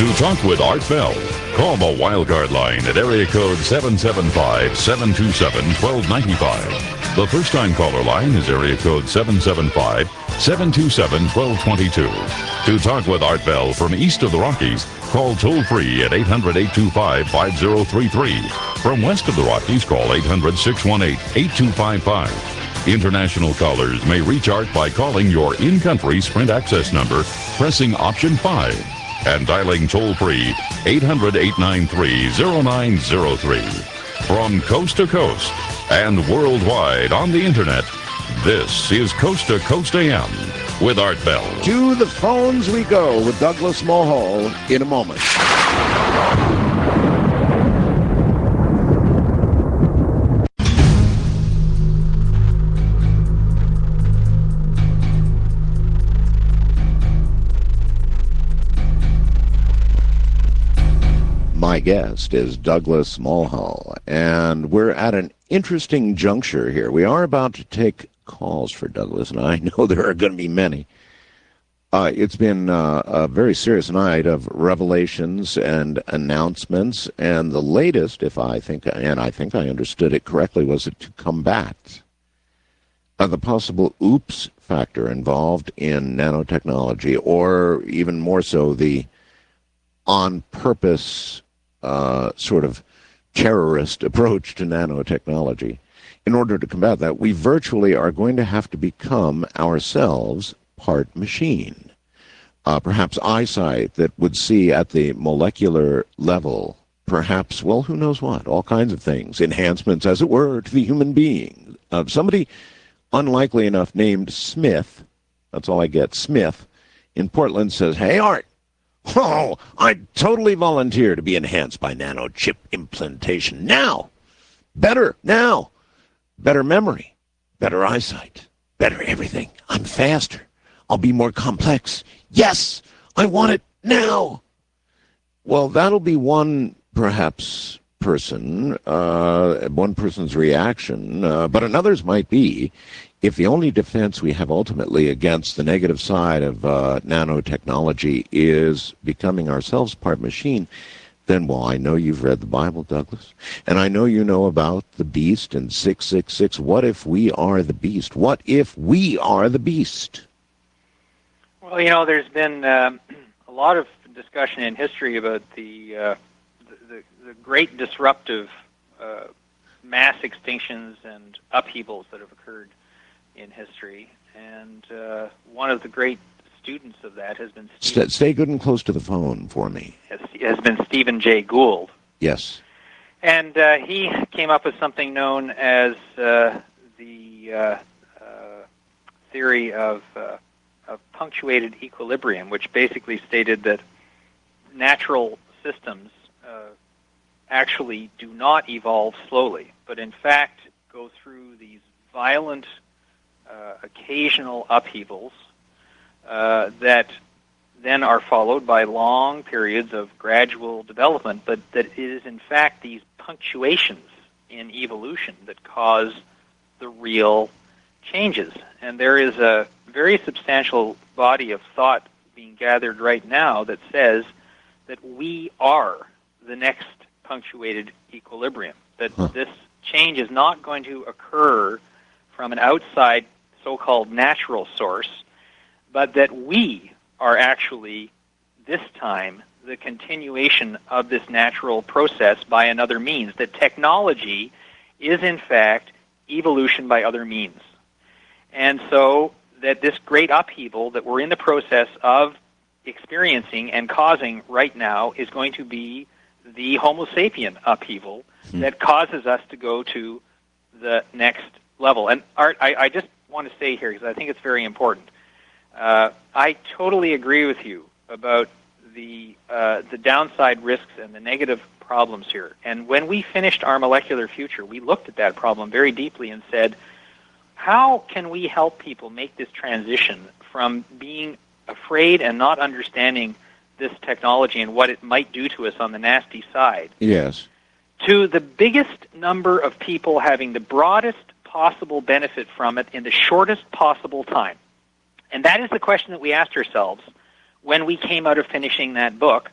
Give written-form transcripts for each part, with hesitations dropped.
To talk with Art Bell, call the Wildcard line at area code 775-727-1295. The first-time caller line is area code 775-727-1222. To talk with Art Bell from east of the Rockies, call toll-free at 800-825-5033. From west of the Rockies, call 800-618-8255. International callers may reach Art by calling your in-country Sprint access number, pressing option 5, and dialing toll-free 800-893-0903. From coast to coast and worldwide on the Internet, this is Coast to Coast AM with Art Bell. To the phones we go with Douglas Mulhall in a moment. My guest is Douglas Mulhall, and we're at an interesting juncture here. We are about to take calls for Douglas, and I know there are going to be many. It's been a very serious night of revelations and announcements, and the latest, I think I understood it correctly, was to combat the possible oops factor involved in nanotechnology, or even more so, the on-purpose sort of terrorist approach to nanotechnology. In order to combat that, we virtually are going to have to become ourselves part machine. Perhaps eyesight that would see at the molecular level, perhaps, well, who knows what, all kinds of things, enhancements, as it were, to the human being. Somebody unlikely enough named Smith, that's all I get, Smith, in Portland says, "Hey, Art, oh, I'd totally volunteer to be enhanced by nanochip implantation now. Better now. Better memory. Better eyesight. Better everything. I'm faster. I'll be more complex. Yes, I want it now." Well, that'll be one, perhaps, person, one person's reaction, but another's might be, if the only defense we have ultimately against the negative side of nanotechnology is becoming ourselves part machine, then, well, I know you've read the Bible, Douglas, and I know you know about the beast and 666. What if we are the beast? What if we are the beast? Well, there's been a lot of discussion in history about the great disruptive mass extinctions and upheavals that have occurred in history, and one of the great students of that has been Stay good and close to the phone for me. Has been Stephen Jay Gould. Yes. And he came up with something known as the theory of punctuated equilibrium, which basically stated that natural systems actually do not evolve slowly, but in fact go through these violent occasional upheavals that then are followed by long periods of gradual development, but that it is in fact these punctuations in evolution that cause the real changes. And there is a very substantial body of thought being gathered right now that says that we are the next punctuated equilibrium, that this change is not going to occur from an outside so-called natural source, but that we are actually, this time, the continuation of this natural process by another means. That technology is, in fact, evolution by other means. And so that this great upheaval that we're in the process of experiencing and causing right now is going to be the Homo sapien upheaval that causes us to go to the next level. And Art, I just want to say here, because I think it's very important. I totally agree with you about the downside risks and the negative problems here. And when we finished Our Molecular Future, we looked at that problem very deeply and said, how can we help people make this transition from being afraid and not understanding this technology and what it might do to us on the nasty side, yes, to the biggest number of people having the broadest possible benefit from it in the shortest possible time? And that is the question that we asked ourselves when we came out of finishing that book.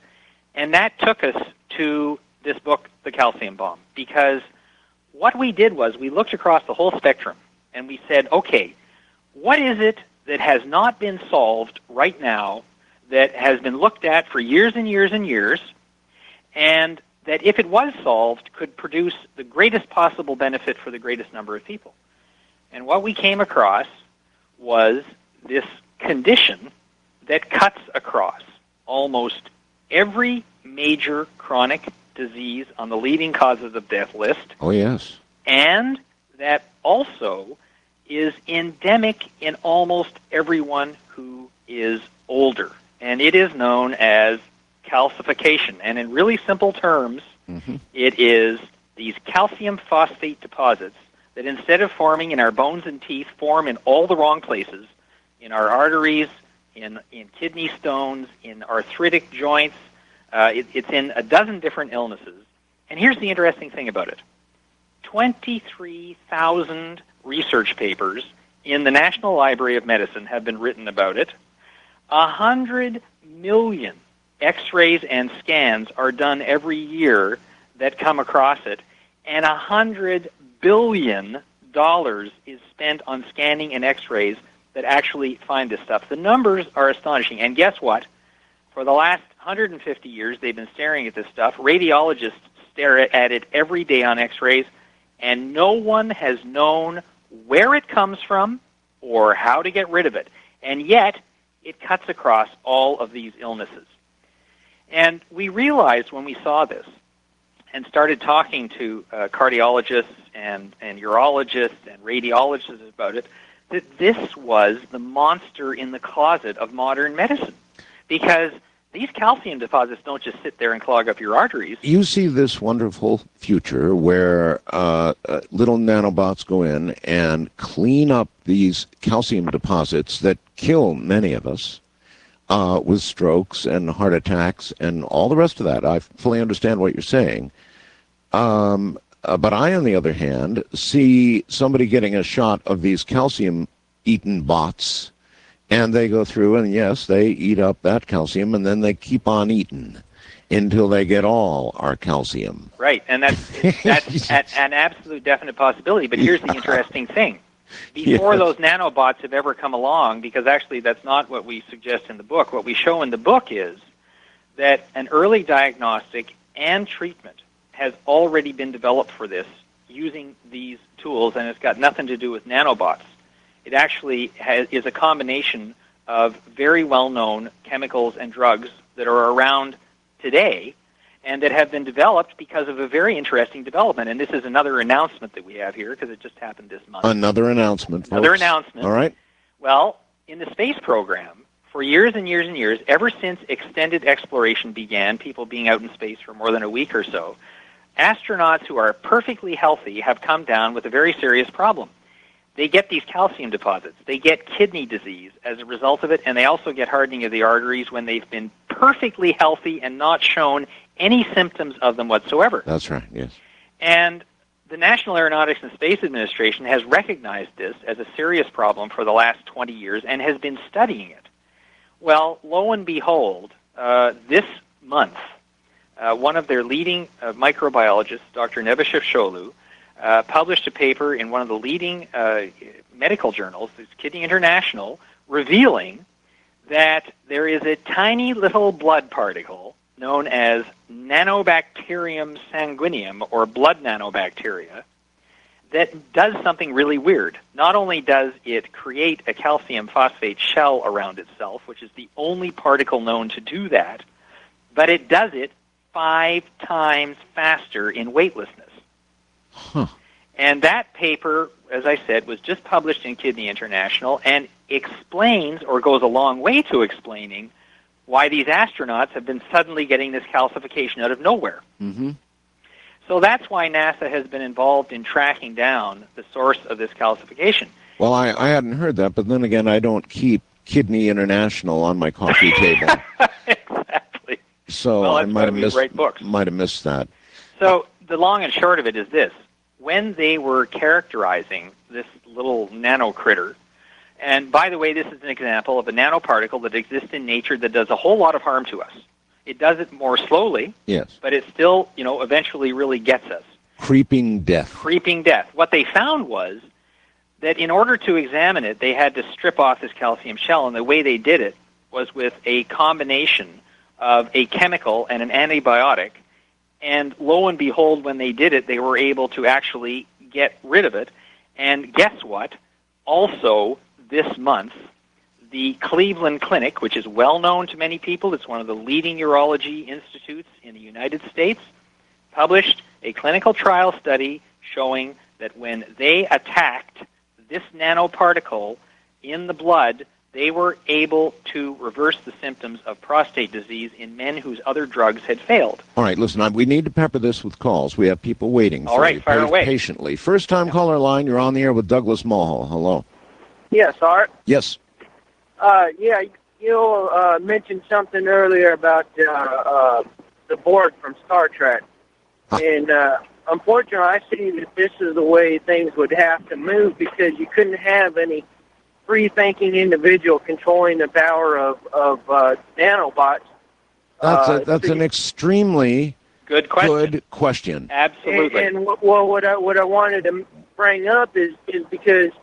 And that took us to this book, The Calcium Bomb, because what we did was we looked across the whole spectrum and we said, okay, what is it that has not been solved right now, that has been looked at for years and years and years, and that if it was solved could produce the greatest possible benefit for the greatest number of people? And what we came across was this condition that cuts across almost every major chronic disease on the leading causes of death list. Oh, yes. And that also is endemic in almost everyone who is older. And it is known as calcification. And in really simple terms, it is these calcium phosphate deposits that instead of forming in our bones and teeth, form in all the wrong places, in our arteries, in kidney stones, in arthritic joints. It's in a dozen different illnesses. And here's the interesting thing about it. 23,000 research papers in the National Library of Medicine have been written about it. 100 million X-rays and scans are done every year that come across it, and $100 billion is spent on scanning and X-rays that actually find this stuff. The numbers are astonishing, and guess what? For the last 150 years, they've been staring at this stuff. Radiologists stare at it every day on X-rays, and no one has known where it comes from or how to get rid of it. And yet, it cuts across all of these illnesses. And we realized when we saw this and started talking to cardiologists and urologists and radiologists about it, that this was the monster in the closet of modern medicine. Because these calcium deposits don't just sit there and clog up your arteries. You see this wonderful future where little nanobots go in and clean up these calcium deposits that kill many of us with strokes and heart attacks and all the rest of that. I fully understand what you're saying. But I, on the other hand, see somebody getting a shot of these calcium-eaten bots, and they go through, and yes, they eat up that calcium, and then they keep on eating until they get all our calcium. Right, and that's an absolute definite possibility. But here's the interesting thing. Before those nanobots have ever come along, because actually that's not what we suggest in the book. What we show in the book is that an early diagnostic and treatment has already been developed for this using these tools, and it's got nothing to do with nanobots. It actually is a combination of very well-known chemicals and drugs that are around today and that have been developed because of a very interesting development. And this is another announcement that we have here because it just happened this month. Another announcement, folks. Another announcement. All right. Well, in the space program, for years and years and years, ever since extended exploration began, people being out in space for more than a week or so, astronauts who are perfectly healthy have come down with a very serious problem. They get these calcium deposits. They get kidney disease as a result of it, and they also get hardening of the arteries when they've been perfectly healthy and not shown any symptoms of them whatsoever. That's right, yes. And the National Aeronautics and Space Administration has recognized this as a serious problem for the last 20 years and has been studying it. Well, lo and behold, this month, one of their leading microbiologists, Dr. Nebashif Sholu, published a paper in one of the leading medical journals, Kidney International, revealing that there is a tiny little blood particle known as Nanobacterium sanguineum, or blood nanobacteria, that does something really weird. Not only does it create a calcium phosphate shell around itself, which is the only particle known to do that, but it does it 5 times faster in weightlessness. Huh. And that paper, as I said, was just published in Kidney International and explains, or goes a long way to explaining, why these astronauts have been suddenly getting this calcification out of nowhere. Mm-hmm. So that's why NASA has been involved in tracking down the source of this calcification. Well, I hadn't heard that, but then again, I don't keep Kidney International on my coffee table. Exactly. So well, I might have missed that. So the long and short of it is this. When they were characterizing this little nano critter, and by the way, this is an example of a nanoparticle that exists in nature that does a whole lot of harm to us. It does it more slowly, Yes. but it still, eventually really gets us. Creeping death. Creeping death. What they found was that in order to examine it, they had to strip off this calcium shell, and the way they did it was with a combination of a chemical and an antibiotic, and lo and behold, when they did it, they were able to actually get rid of it. And guess what? Also, this month, the Cleveland Clinic, which is well known to many people, it's one of the leading urology institutes in the United States, published a clinical trial study showing that when they attacked this nanoparticle in the blood, they were able to reverse the symptoms of prostate disease in men whose other drugs had failed. All right, listen, we need to pepper this with calls. We have people waiting All for right, you. fire away. Patiently. First-time caller line, you're on the air with Douglas Mulhall. Hello. Yes, Art. Yes. You mentioned something earlier about the Borg from Star Trek. And unfortunately, I see that this is the way things would have to move, because you couldn't have any free-thinking individual controlling the power of nanobots. That's an extremely Good question. good question. Absolutely. And what I wanted to bring up is because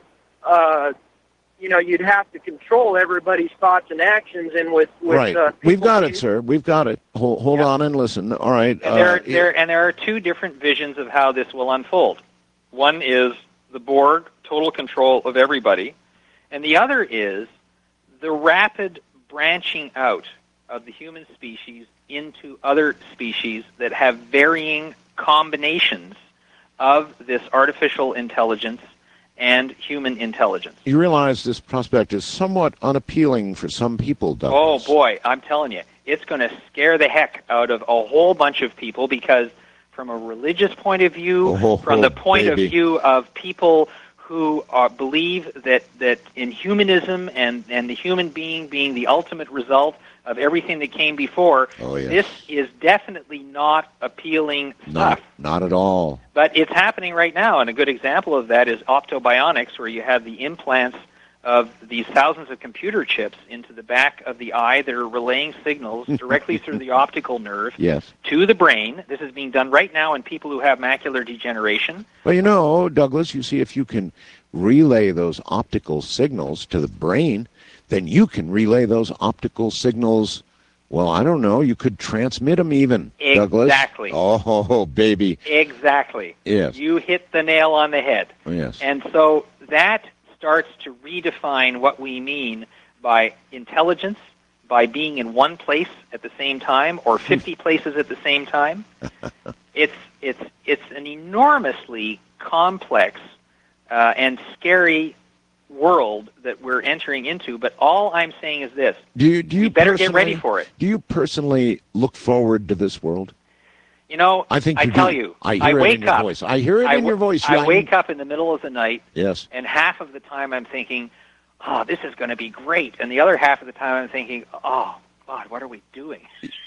you'd have to control everybody's thoughts and actions, and with Right. We've got it, sir. We've got it. Hold on and listen. All right. And there are two different visions of how this will unfold. One is the Borg, total control of everybody, and the other is the rapid branching out of the human species into other species that have varying combinations of this artificial intelligence and human intelligence. You realize this prospect is somewhat unappealing for some people, Douglas. Oh, boy, I'm telling you, it's going to scare the heck out of a whole bunch of people, because from a religious point of view, from the point of view of people who believe that in humanism and the human being the ultimate result of everything that came before, this is definitely not appealing stuff. Not at all. But it's happening right now, and a good example of that is Optobionics, where you have the implants of these thousands of computer chips into the back of the eye that are relaying signals directly through the optical nerve to the brain. This is being done right now in people who have macular degeneration. Well, Douglas, you see, if you can relay those optical signals to the brain, then you can relay those optical signals. Well, I don't know. You could transmit them even, Douglas. Exactly. Oh, baby. Exactly. Yes. You hit the nail on the head. Yes. And so that starts to redefine what we mean by intelligence, by being in one place at the same time, or 50 places at the same time. It's an enormously complex and scary world that we're entering into, but all I'm saying is this. Do you better get ready for it. Do you personally look forward to this world? I think I tell you, I hear it in your voice. I hear it in your voice. I wake up in the middle of the night, yes, and half of the time I'm thinking, oh, this is going to be great, and the other half of the time I'm thinking, oh, God, what are we doing?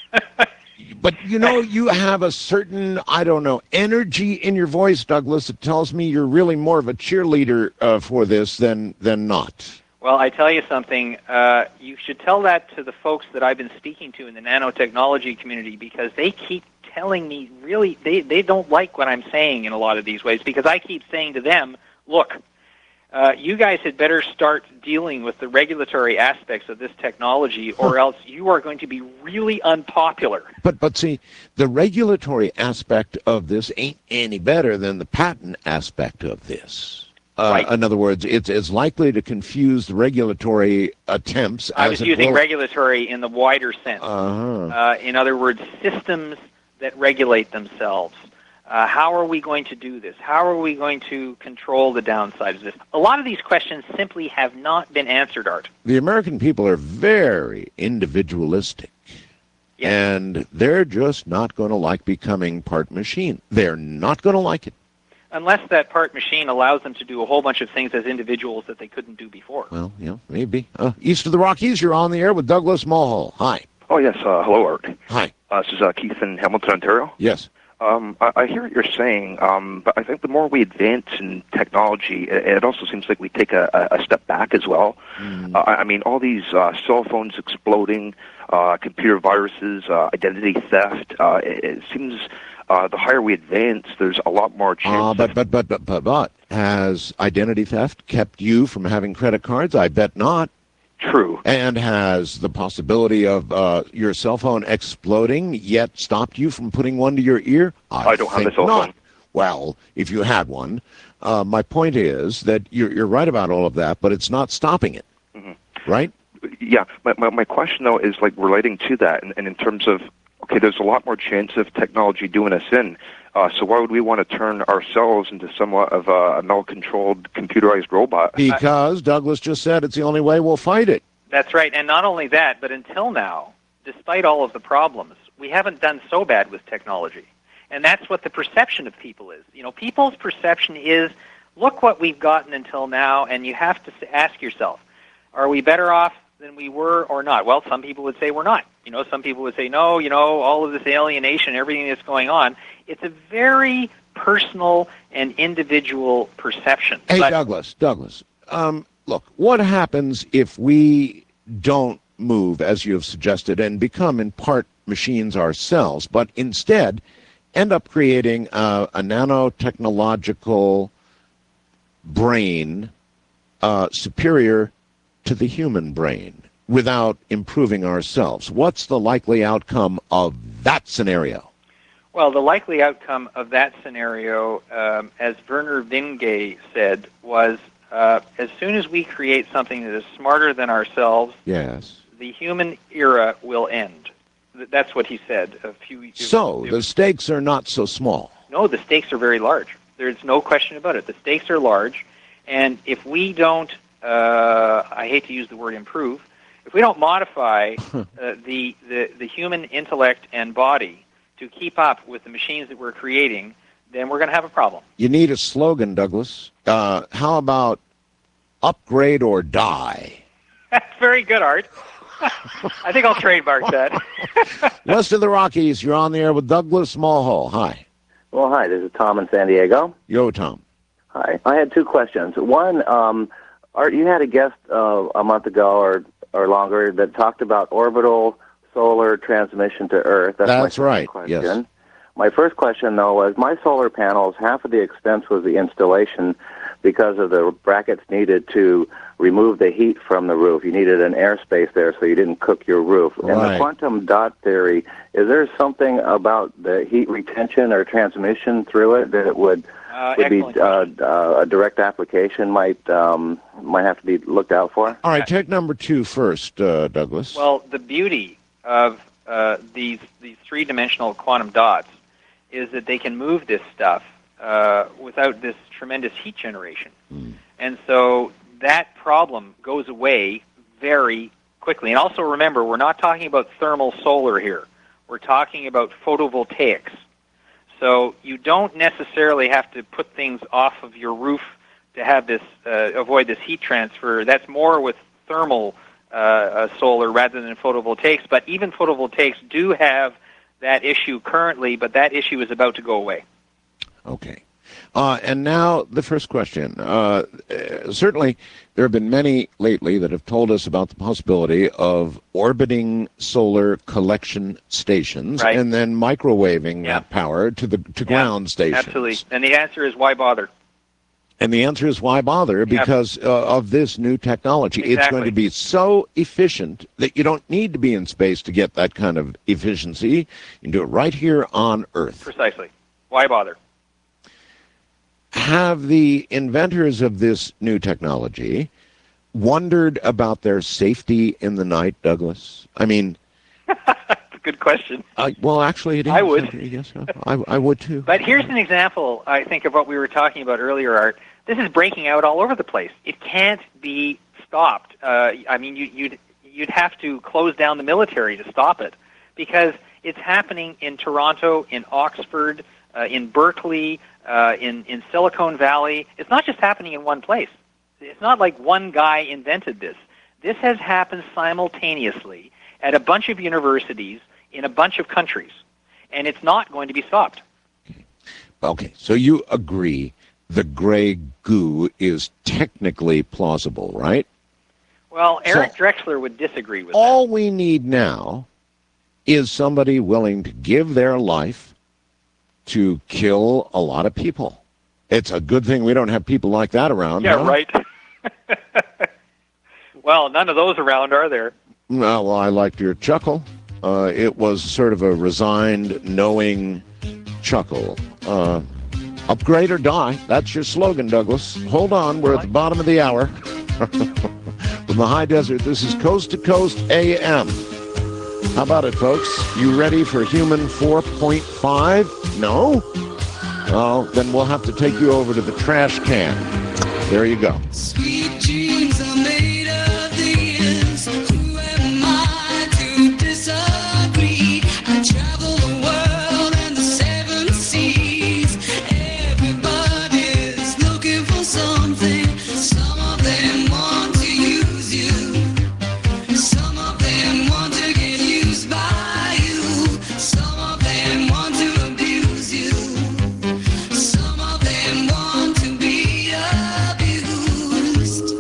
But, you have a certain, energy in your voice, Douglas, that tells me you're really more of a cheerleader for this than not. Well, I tell you something. You should tell that to the folks that I've been speaking to in the nanotechnology community, because they keep telling me really they don't like what I'm saying in a lot of these ways, because I keep saying to them, look, you guys had better start dealing with the regulatory aspects of this technology, or else you are going to be really unpopular. But see, the regulatory aspect of this ain't any better than the patent aspect of this. Right. In other words, it's as likely to confuse the regulatory attempts. I was using regulatory in the wider sense. Uh-huh. In other words, systems that regulate themselves. How are we going to do this? How are we going to control the downsides of this? A lot of these questions simply have not been answered, Art. The American people are very individualistic. Yes. And they're just not going to like becoming part machine. They're not going to like it. Unless that part machine allows them to do a whole bunch of things as individuals that they couldn't do before. Well, maybe. East of the Rockies, you're on the air with Douglas Mulhall. Hi. Oh, yes. Hello, Art. Hi. This is Keith in Hamilton, Ontario. Yes. I hear what you're saying, but I think the more we advance in technology, it also seems like we take a step back as well. I mean, all these cell phones exploding, computer viruses, identity theft, it seems the higher we advance, there's a lot more chance. But has identity theft kept you from having credit cards? I bet not. True. And has the possibility of your cell phone exploding yet stopped you from putting one to your ear? I don't have a cell phone. Well, if you had one, my point is that you're right about all of that, but it's not stopping it, right? Yeah. My question, though, is like relating to that, and in terms of, okay, there's a lot more chance of technology doing us in. So why would we want to turn ourselves into somewhat of a null-controlled, computerized robot? Because Douglas just said it's the only way we'll fight it. That's right. And not only that, but until now, despite all of the problems, we haven't done so bad with technology. And that's what the perception of people is. You know, people's perception is, look what we've gotten until now, and you have to ask yourself, are we better off than we were or not? Well, some people would say we're not. You know, some people would say, no, you know, all of this alienation, everything that's going on, it's a very personal and individual perception. Hey, Douglas, look, what happens if we don't move, as you have suggested, and become in part machines ourselves, but instead end up creating a nanotechnological brain superior to the human brain without improving ourselves? What's the likely outcome of that scenario? Well, the likely outcome of that scenario, as Werner Vinge said, was as soon as we create something that is smarter than ourselves, yes, the human era will end. That's what he said a few years ago. So the stakes are not so small. No, the stakes are very large. There's no question about it. The stakes are large, and if we don't, I hate to use the word improve, if we don't modify the human intellect and body to keep up with the machines that we're creating, then we're going to have a problem. You need a slogan, Douglas. How about upgrade or die? That's very good, Art. I think I'll trademark that. West of the Rockies, you're on the air with Douglas Mulhall. Hi. Well, hi, this is Tom in San Diego. Yo, Tom. Hi. I had two questions. One, Art, you had a guest a month ago or longer that talked about orbital solar transmission to Earth. That's my right, question. yes. My first question, though, was my solar panels, half of the expense was the installation because of the brackets needed to remove the heat from the roof. You needed an airspace there so you didn't cook your roof. Right. And the quantum dot theory, is there something about the heat retention or transmission through it that it would be a direct application might have to be looked out for? All right, take number two first, Douglas. Well, the beauty of these three-dimensional quantum dots is that they can move this stuff without this tremendous heat generation. And so that problem goes away very quickly. And also remember, we're not talking about thermal solar here. We're talking about photovoltaics. So you don't necessarily have to put things off of your roof to have this avoid this heat transfer. That's more with thermal solar rather than photovoltaics. But even photovoltaics do have that issue currently, but that issue is about to go away. Okay. And now the first question. Certainly, there have been many lately that have told us about the possibility of orbiting solar collection stations and then microwaving that power to ground stations. Absolutely. And the answer is, why bother? And the answer is, why bother? Because of this new technology. Exactly. It's going to be so efficient that you don't need to be in space to get that kind of efficiency. You can do it right here on Earth. Precisely. Why bother? Have the inventors of this new technology wondered about their safety in the night, Douglas? I mean... That's a good question. Well, actually, it is. I would. Yes, I would too. But here's an example, I think, of what we were talking about earlier, Art. This is breaking out all over the place. It can't be stopped. I mean, you'd have to close down the military to stop it, because it's happening in Toronto, in Oxford, in Berkeley, in Silicon Valley. It's not just happening in one place. It's not like one guy invented this. This has happened simultaneously at a bunch of universities in a bunch of countries, and it's not going to be stopped. Okay, so you agree the gray goo is technically plausible, right? Well, Eric Drexler would disagree with all that. We need now is somebody willing to give their life to kill a lot of people. It's a good thing we don't have people like that around. Yeah, huh? right. Well, none of those around, are there? Well, I liked your chuckle. It was sort of a resigned, knowing chuckle. Upgrade or die. That's your slogan, Douglas. Hold on. We're at the bottom of the hour. From the high desert, this is Coast to Coast AM. How about it, folks? You ready for Human 4.5? No? Well, then we'll have to take you over to the trash can. There you go. Sweet dreams are made of these. Who am I to disagree? I travel the world and the seven seas. Everybody's looking for something. Some of them want to use you. Some of them want to get used by you. Some of them want to abuse you. Some of them want to be abused.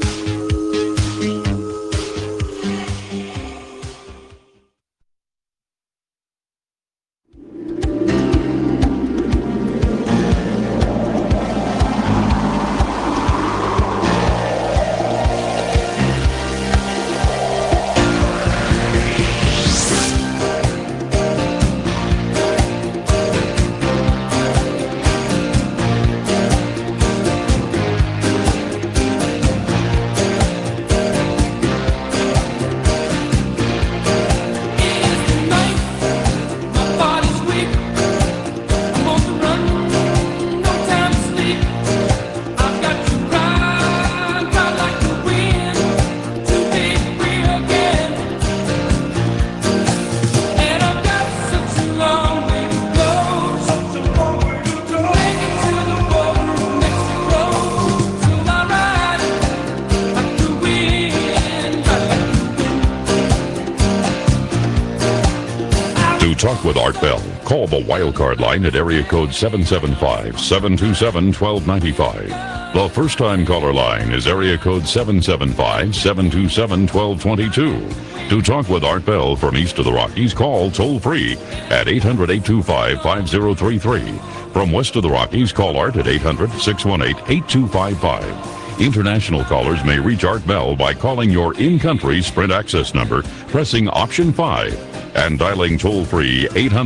To talk with Art Bell, call the wildcard line at area code 775-727-1295. The first-time caller line is area code 775-727-1222. To talk with Art Bell from east of the Rockies, call toll-free at 800-825-5033. From west of the Rockies, call Art at 800-618-8255. International callers may reach Art Bell by calling your in-country Sprint access number, pressing option 5, and dialing toll-free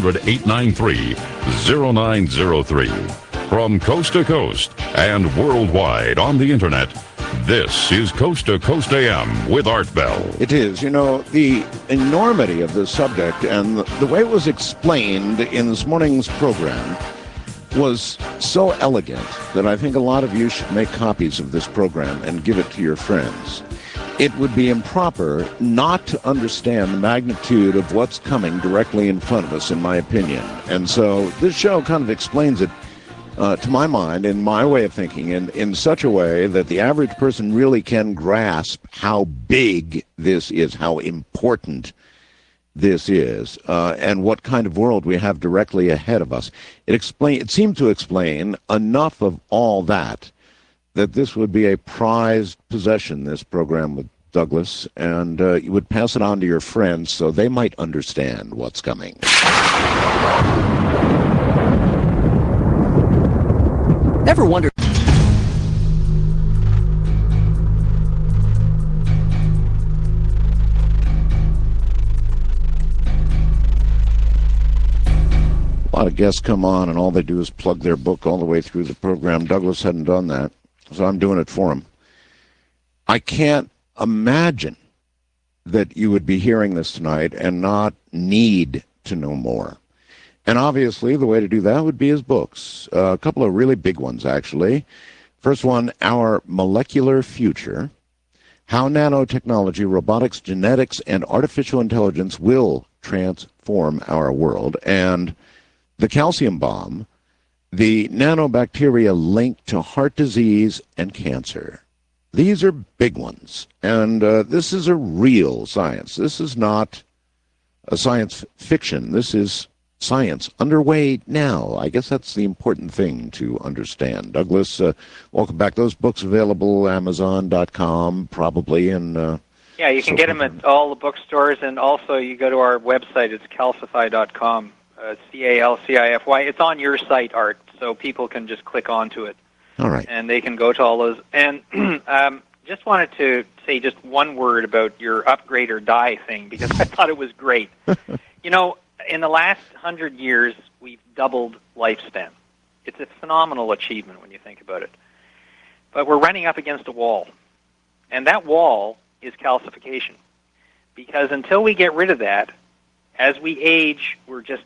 800-893-0903. From coast to coast and worldwide on the internet, this is Coast to Coast AM with Art Bell. It is. You know, the enormity of this subject and the way it was explained in this morning's program was so elegant that I think a lot of you should make copies of this program and give it to your friends. It would be improper not to understand the magnitude of what's coming directly in front of us, in my opinion. And so this show kind of explains it, to my mind, in my way of thinking, in such a way that the average person really can grasp how big this is, how important this is, and what kind of world we have directly ahead of us. It seemed to explain enough of all that this would be a prized possession, this program with Douglas, and you would pass it on to your friends so they might understand what's coming. Ever wonder? A lot of guests come on and all they do is plug their book all the way through the program. Douglas hadn't done that, so I'm doing it for him. I can't imagine that you would be hearing this tonight and not need to know more. And obviously the way to do that would be his books. A couple of really big ones, actually. First one, Our Molecular Future: How Nanotechnology, Robotics, Genetics, and Artificial Intelligence Will Transform Our World. And The Calcium Bomb: The Nanobacteria Linked to Heart Disease and Cancer. These are big ones, and this is a real science. This is not a science fiction. This is science underway now. I guess that's the important thing to understand. Douglas, welcome back. Those books available Amazon.com probably, and yeah, you can get them at all the bookstores, and also you go to our website. It's calcify.com, CALCIFY. It's on your site, Art, so people can just click onto it. All right. And they can go to all those. And just wanted to say just one word about your upgrade or die thing, because I thought it was great. You know, in the last 100 years, we've doubled lifespan. It's a phenomenal achievement when you think about it. But we're running up against a wall. And that wall is calcification. Because until we get rid of that, as we age,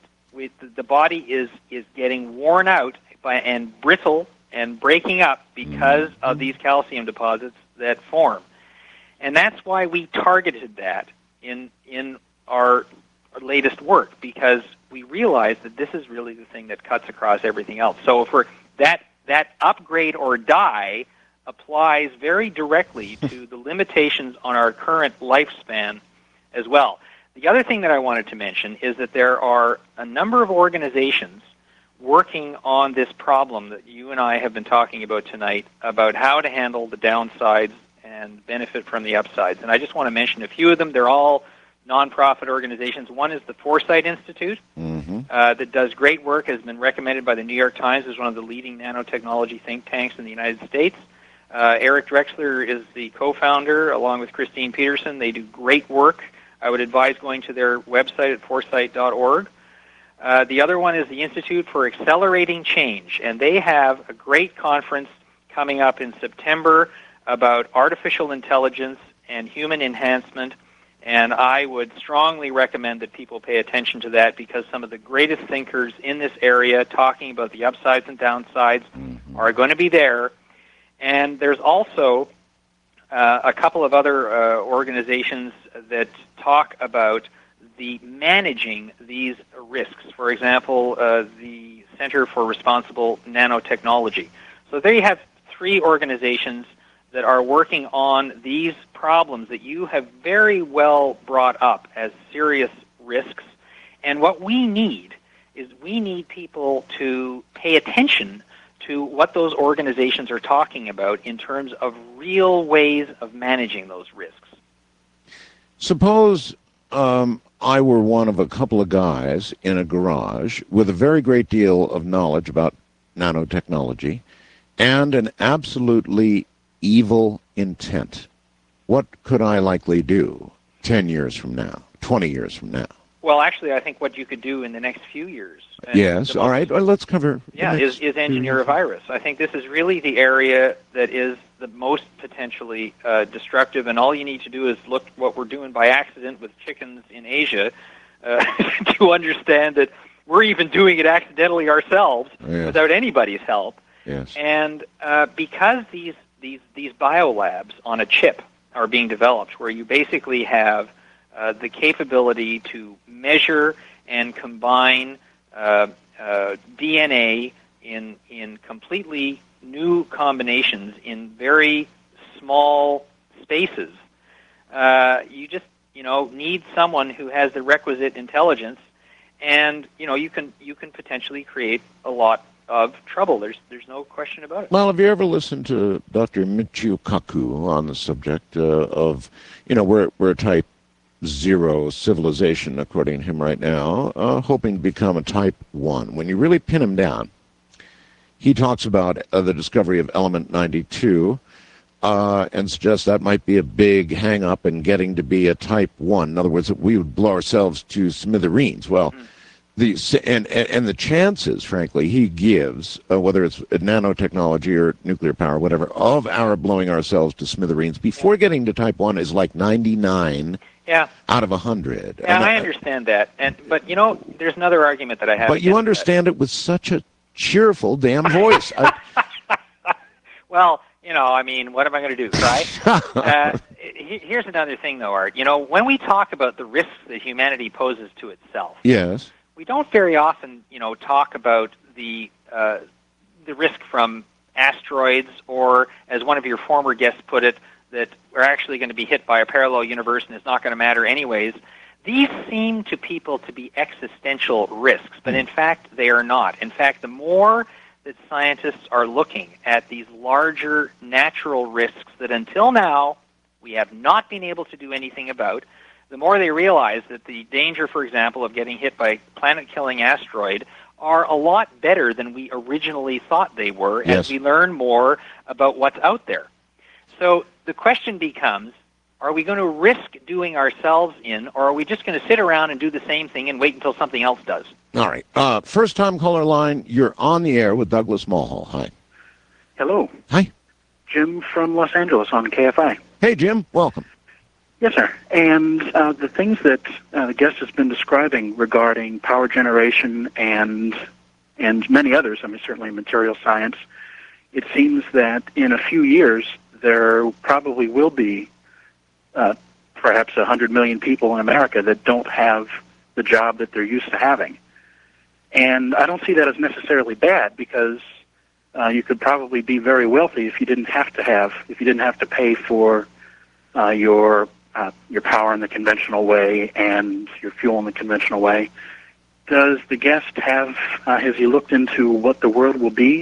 the body is getting worn out and brittle and breaking up because of these calcium deposits that form. And that's why we targeted that in our latest work, because we realized that this is really the thing that cuts across everything else. So for that upgrade or die applies very directly to the limitations on our current lifespan as well. The other thing that I wanted to mention is that there are a number of organizations working on this problem that you and I have been talking about tonight, about how to handle the downsides and benefit from the upsides. And I just want to mention a few of them. They're all nonprofit organizations. One is the Foresight Institute that does great work, has been recommended by the New York Times as one of the leading nanotechnology think tanks in the United States. Eric Drexler is the co-founder, along with Christine Peterson. They do great work. I would advise going to their website at foresight.org. The other one is the Institute for Accelerating Change, and they have a great conference coming up in September about artificial intelligence and human enhancement, and I would strongly recommend that people pay attention to that, because some of the greatest thinkers in this area talking about the upsides and downsides are going to be there. And there's also a couple of other organizations that talk about the managing these risks. For example, the Center for Responsible Nanotechnology. So there you have three organizations that are working on these problems that you have very well brought up as serious risks. And what we need is we need people to pay attention to what those organizations are talking about in terms of real ways of managing those risks. Suppose I were one of a couple of guys in a garage with a very great deal of knowledge about nanotechnology and an absolutely evil intent. What could I likely do 10 years from now, 20 years from now? Well, actually, I think what you could do in the next few years. Yes, all right. Well, let's cover. Yeah, is engineer a virus. I think this is really the area that is the most potentially destructive, and all you need to do is look what we're doing by accident with chickens in Asia to understand that we're even doing it accidentally ourselves without anybody's help. Yes. And because these biolabs on a chip are being developed, where you basically have the capability to measure and combine DNA in completely new combinations in very small spaces. You just need someone who has the requisite intelligence, and you can potentially create a lot of trouble. There's no question about it. Well, have you ever listened to Dr. Michio Kaku on the subject of we're a type 0 civilization, according to him right now, hoping to become a type 1. When you really pin him down, he talks about the discovery of element 92 and suggests that might be a big hang-up in getting to be a type 1. In other words, that we would blow ourselves to smithereens. Well, the chances, frankly, he gives, whether it's nanotechnology or nuclear power, whatever, of our blowing ourselves to smithereens before getting to type 1 is like 99 out of 100. Yeah, I understand that. But there's another argument that I have. But you understand it with such a cheerful damn voice. Well, what am I going to do, right? Here's another thing, though, Art. When we talk about the risks that humanity poses to itself, yes, we don't very often, talk about the risk from asteroids, or, as one of your former guests put it, that we're actually going to be hit by a parallel universe and it's not going to matter anyways. These seem to people to be existential risks, but in fact they are not. In fact, the more that scientists are looking at these larger natural risks that until now we have not been able to do anything about, the more they realize that the danger, for example, of getting hit by a planet-killing asteroid are a lot better than we originally thought they were as we learn more about what's out there. So the question becomes, are we going to risk doing ourselves in, or are we just going to sit around and do the same thing and wait until something else does? All right. First-time caller line, you're on the air with Douglas Mulhall. Hi. Hello. Hi. Jim from Los Angeles on KFI. Hey, Jim. Welcome. Yes, sir. And the things that the guest has been describing regarding power generation and many others, I mean, certainly material science, it seems that in a few years there probably will be perhaps 100 million people in America that don't have the job that they're used to having. And I don't see that as necessarily bad, because you could probably be very wealthy if you didn't have to pay for your power in the conventional way and your fuel in the conventional way. Does the guest has he looked into what the world will be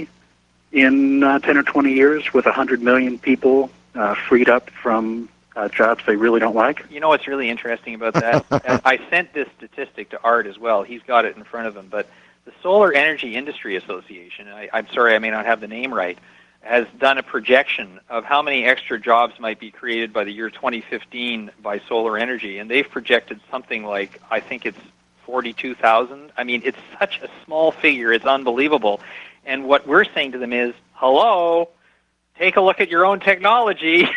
in 10 or 20 years with 100 million people freed up from jobs they really don't like? You know what's really interesting about that? I sent this statistic to Art as well. He's got it in front of him. But the Solar Energy Industry Association, I'm sorry I may not have the name right, has done a projection of how many extra jobs might be created by the year 2015 by solar energy. And they've projected something like, I think it's 42,000. I mean, it's such a small figure. It's unbelievable. And what we're saying to them is, hello, take a look at your own technology.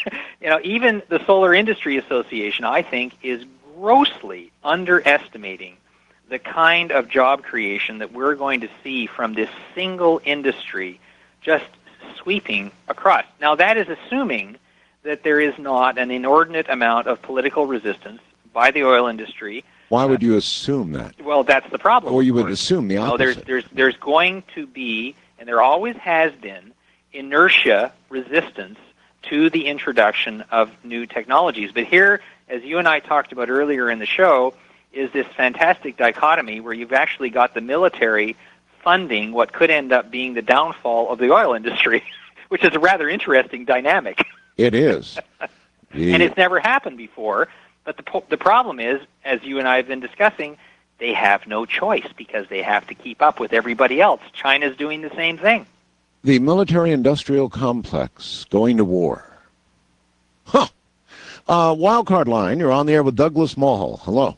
Even the Solar Industry Association, I think, is grossly underestimating the kind of job creation that we're going to see from this single industry just sweeping across. Now, that is assuming that there is not an inordinate amount of political resistance by the oil industry. Why would you assume that? Well, that's the problem. Or you would assume the opposite. There's going to be, and there always has been, inertia, resistance to the introduction of new technologies. But here, as you and I talked about earlier in the show, is this fantastic dichotomy where you've actually got the military funding what could end up being the downfall of the oil industry, which is a rather interesting dynamic. It is. And it's never happened before. But the problem is, as you and I have been discussing, they have no choice because they have to keep up with everybody else. China's doing the same thing. The military-industrial complex going to war. Huh. Wildcard line, you're on the air with Douglas Mulhall. Hello.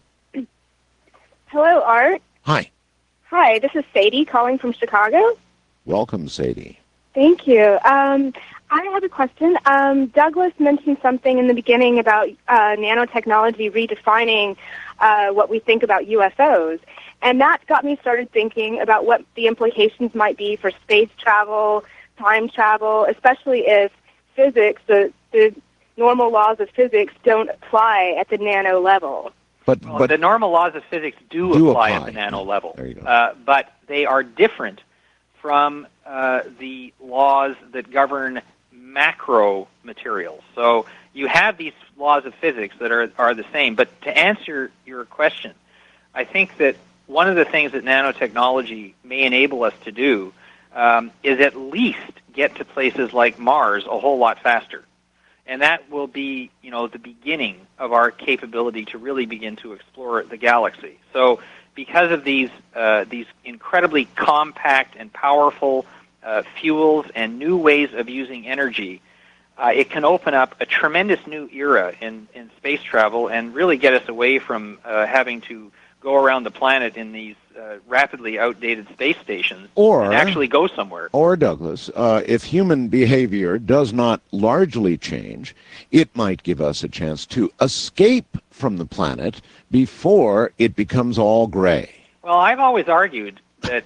Hello, Art. Hi. Hi, this is Sadie calling from Chicago. Welcome, Sadie. Thank you. I have a question. Douglas mentioned something in the beginning about nanotechnology redefining what we think about UFOs. And that got me started thinking about what the implications might be for space travel, time travel, especially if physics, the normal laws of physics, don't apply at the nano level. But the normal laws of physics do apply at the nano level. There you go. But they are different from the laws that govern macro materials. So you have these laws of physics that are the same. But to answer your question, I think that one of the things that nanotechnology may enable us to do is at least get to places like Mars a whole lot faster. And that will be, the beginning of our capability to really begin to explore the galaxy. So because of these incredibly compact and powerful fuels and new ways of using energy, it can open up a tremendous new era in space travel and really get us away from having to go around the planet in these rapidly outdated space stations and actually go somewhere. Or, Douglas, if human behavior does not largely change, it might give us a chance to escape from the planet before it becomes all gray. Well, I've always argued that,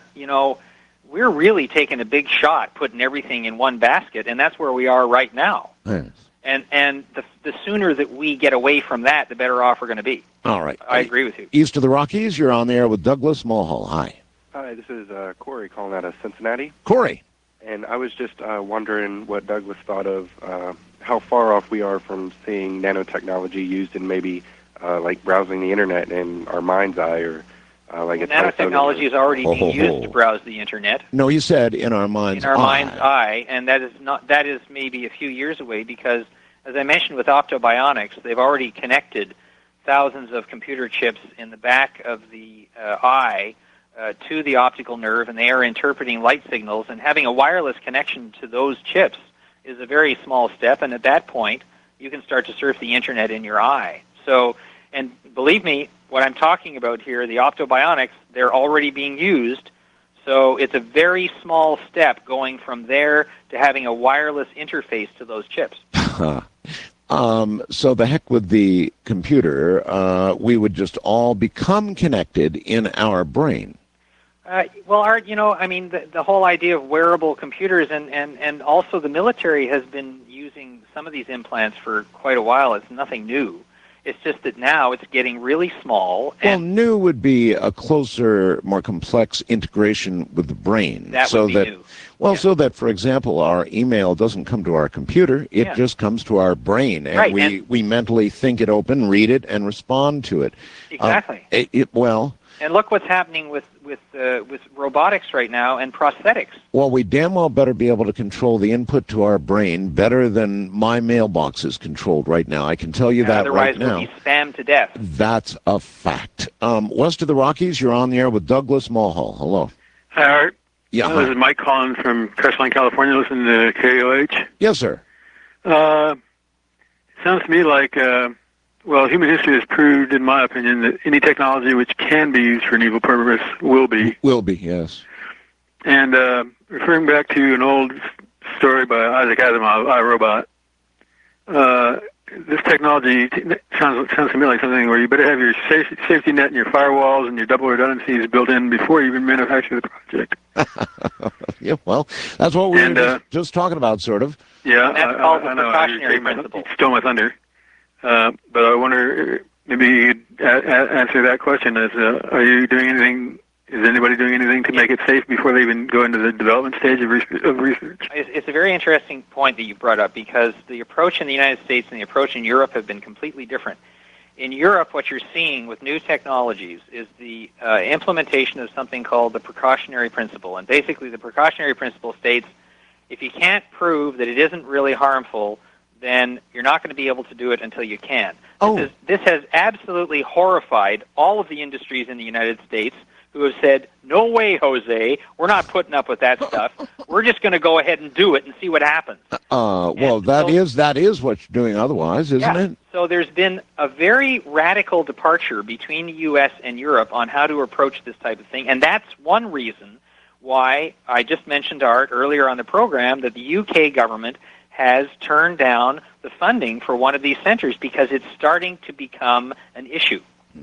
we're really taking a big shot putting everything in one basket, and that's where we are right now. Yes. And the sooner that we get away from that, the better off we're going to be. All right. I agree with you. East of the Rockies, you're on the air with Douglas Mulhall. Hi. Hi, this is Corey calling out of Cincinnati. Corey. And I was just wondering what Douglas thought of how far off we are from seeing nanotechnology used in maybe like browsing the internet in our mind's eye, or like a nanotechnology is already being used to browse the internet. No, you said in our mind's eye. In our mind's eye, and that is maybe a few years away because, as I mentioned with optobionics, they've already connected thousands of computer chips in the back of the eye to the optical nerve, and they are interpreting light signals, and having a wireless connection to those chips is a very small step, and at that point, you can start to surf the internet in your eye. So, and believe me, what I'm talking about here, the optobionics, they're already being used, so it's a very small step going from there to having a wireless interface to those chips. So the heck with the computer, we would just all become connected in our brain. Well, Art, I mean, the whole idea of wearable computers and also the military has been using some of these implants for quite a while. It's nothing new. It's just that now it's getting really small. Well, new would be a closer, more complex integration with the brain. That would be new. Well, so that, for example, our email doesn't come to our computer. It just comes to our brain, and we mentally think it open, read it, and respond to it. Exactly. And look what's happening with robotics right now and prosthetics. Well, we damn well better be able to control the input to our brain better than my mailbox is controlled right now. I can tell you that right now. Otherwise, we'll be spammed to death. That's a fact. West of the Rockies, you're on the air with Douglas Mulhall. Hello. Hi, Art. Yeah. This is Mike calling from Crestline, California, listening to KOH. Yes, sir. It sounds to me like... human history has proved, in my opinion, that any technology which can be used for an evil purpose will be. Will be, yes. And referring back to an old story by Isaac Asimov, iRobot, this technology sounds to me like something where you better have your safety net and your firewalls and your double redundancies built in before you even manufacture the project. Yeah, well, that's what we were just talking about, sort of. Yeah, that's called the precautionary principle. You stole my thunder. But I wonder, maybe you'd answer that question: are you doing anything? Is anybody doing anything to make it safe before they even go into the development stage of research? It's a very interesting point that you brought up because the approach in the United States and the approach in Europe have been completely different. In Europe, what you're seeing with new technologies is the implementation of something called the precautionary principle, and basically the precautionary principle states if you can't prove that it isn't really harmful, then you're not going to be able to do it until you can. This has absolutely horrified all of the industries in the United States who have said, no way, Jose, we're not putting up with that stuff. We're just going to go ahead and do it and see what happens. That is what you're doing otherwise, isn't it? So there's been a very radical departure between the U.S. and Europe on how to approach this type of thing, and that's one reason why I just mentioned, Art, earlier on the program that the U.K. government has turned down the funding for one of these centers because it's starting to become an issue.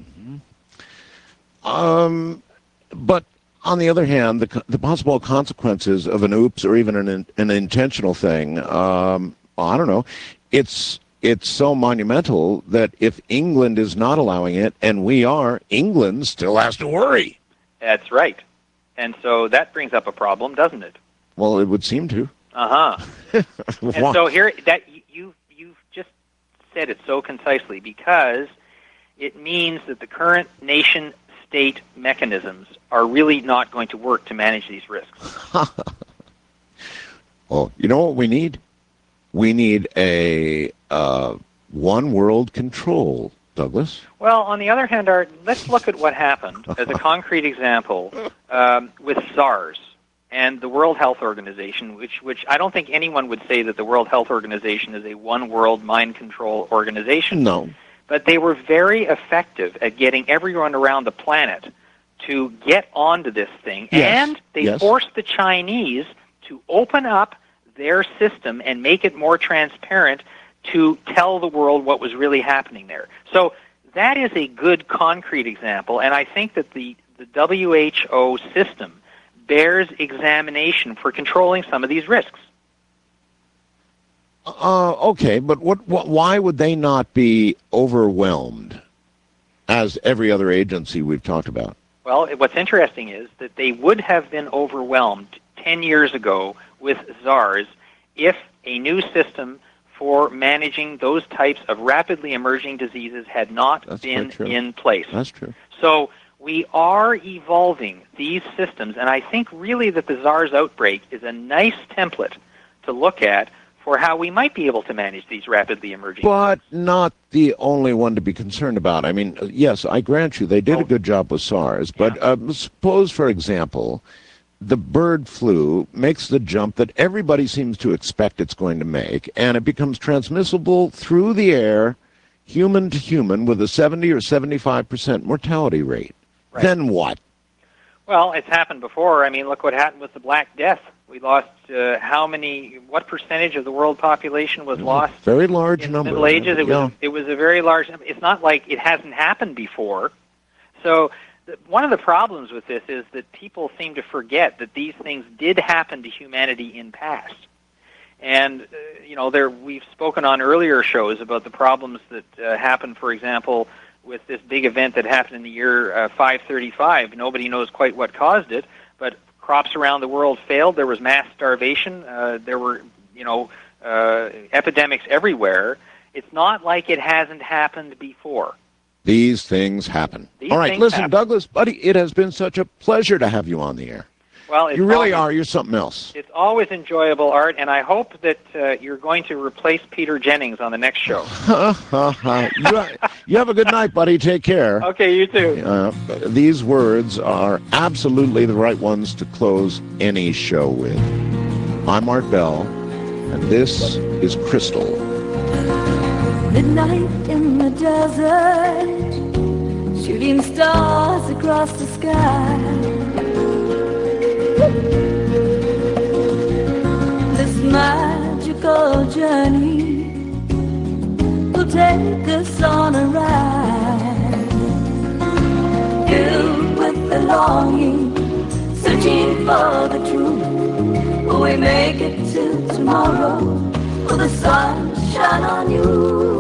But on the other hand, the possible consequences of an oops or even an intentional thing, I don't know, it's so monumental that if England is not allowing it and we are, England still has to worry. That's right. And so that brings up a problem, doesn't it? Well, it would seem to. And so here, that you've just said it so concisely because it means that the current nation-state mechanisms are really not going to work to manage these risks. Well, you know what we need? We need a one-world control, Douglas. Well, on the other hand, Art, let's look at what happened as a concrete example with SARS. And the World Health Organization, which I don't think anyone would say that the World Health Organization is a one-world mind control organization. No. But they were very effective at getting everyone around the planet to get onto this thing. Yes. And they forced the Chinese to open up their system and make it more transparent to tell the world what was really happening there. So that is a good concrete example, and I think that the WHO system bears examination for controlling some of these risks. Okay, but why would they not be overwhelmed as every other agency we've talked about? Well, what's interesting is that they would have been overwhelmed 10 years ago with SARS if a new system for managing those types of rapidly emerging diseases had not been in place. That's true. So we are evolving these systems, and I think really that the SARS outbreak is a nice template to look at for how we might be able to manage these rapidly emerging. But not the only one to be concerned about. I mean, yes, I grant you, they did a good job with SARS, but suppose, for example, the bird flu makes the jump that everybody seems to expect it's going to make, and it becomes transmissible through the air, human to human, with a 70 or 75% mortality rate. Right. Then what? Well, it's happened before. I mean, look what happened with the Black Death. We lost what percentage of the world population was lost? Very large in number. The Middle Ages. It was a very large number. It's not like it hasn't happened before. So one of the problems with this is that people seem to forget that these things did happen to humanity in past. And, we've spoken on earlier shows about the problems that happened, for example, with this big event that happened in the year 535. Nobody knows quite what caused it, but crops around the world failed. There was mass starvation. There were, epidemics everywhere. It's not like it hasn't happened before. These things happen. All right, listen, Douglas, buddy, it has been such a pleasure to have you on the air. Well, you really are. You're something else. It's always enjoyable, Art, and I hope that you're going to replace Peter Jennings on the next show. You have a good night, buddy. Take care. Okay, you too. These words are absolutely the right ones to close any show with. I'm Art Bell, and this is Crystal. Midnight in the desert, shooting stars across the sky. This magical journey will take us on a ride, filled with the longing, searching for the truth. Will we make it to tomorrow? Will the sun shine on you?